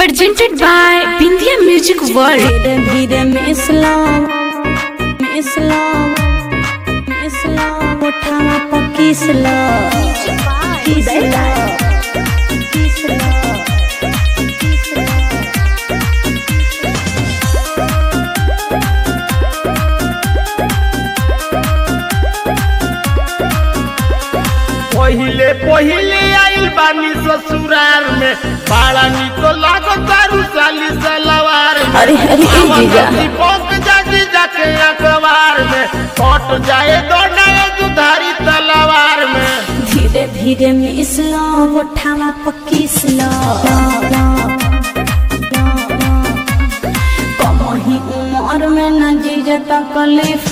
Presented by Bindia Music World. धीरे धीरे में इस्लाम उठावा पक्की पहिले पहिले आइल बानी ससुराल में बाड़ा निको लागो तारू साली सलवार में। अरे अरे ए जीजा पक जाती जाके अखबार में कट जाए दोना दुधारी तलवार में। धीरे धीरे में इस्लाम उठावा पक्की कमही उम्र में न जीजा तकलीफ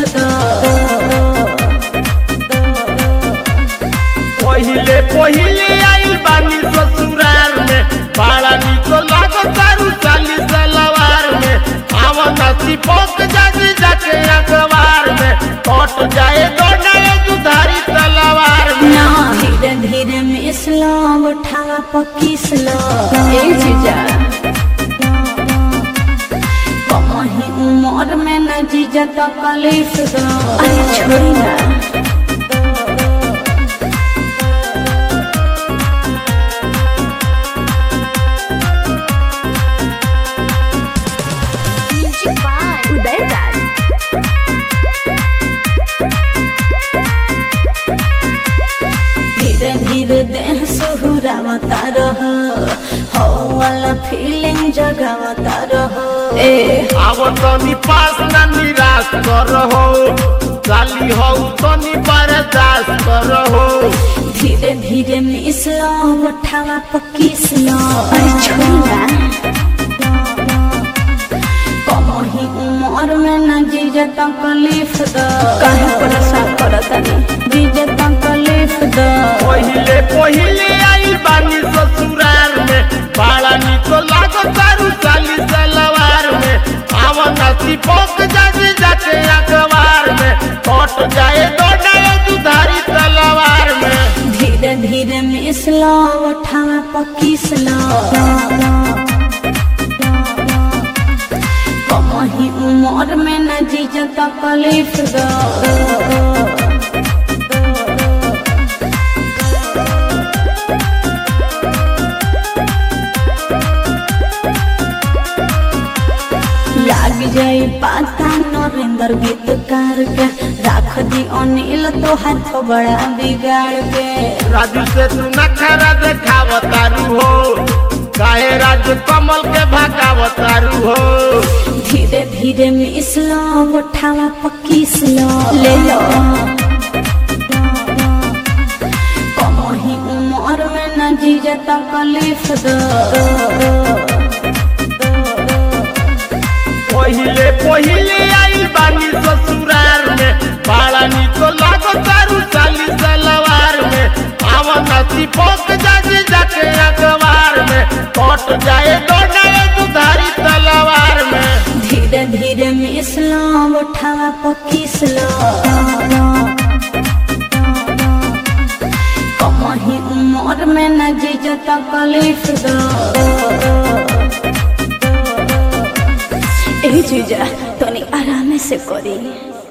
पहिले पहिले आइल बानी ससुराल में बाड़ा निको लागो तारू साली सलवार में। आवनासी पक जाती जाके अखबार में कट जाए दोना दुधारी तलवार में। ना धीरे धीरे में इस्लाम उठावा पक्की ए जीजा कमही उम्र में न जीजा तकलीफ अरे छोड़ी ना धीरे धीरे देह सुहुरावता रह हो वाला फीलिंग जगावता रह आवो तनी पास ना निराश करहो साली हो तनी बर्दाश्त करहो। धीरे धीरे मिसला उठावा पक्की अरे छोड़ा कमही उम्र में न जीजा तकलीफ काहे परेशान करतानी जीजा तकलीफ पहिले पहिले आइल बानी ससुराल में बाड़ा निको लागो तारू साली सलवार में। आवो नासी पक जाती जाके अखबार में कट जाए दोना दुधारी तलवार में। धीरे धीरे मिसला उठावा पक्की कमही उम्र में न जीजा तकलीफ लाग जाए पाता नरेंद्र गीतकार के राख दी अनिल तो हाथ बड़ा बिगाड़ के। राजू से तू नखरा देखावतारू हो काहे राजू कमल के भगावतारू हो। धीरे धीरे मिसला उठावा पक्की ले लो कमही उम्र में न जीजा तकलीफ पहिले पहिले आइल बानी ससुराल में बाड़ा निको लागो तारू साली सलवार में। आवो नासी पक जाती जाके अखबार में कट जाए दोना दुधारी तलवार में। धीरे धीरे मिसला उठावा पक्की कमही उम्र में न जीजा तकलीफ ए जीजा तनी आराम से करी।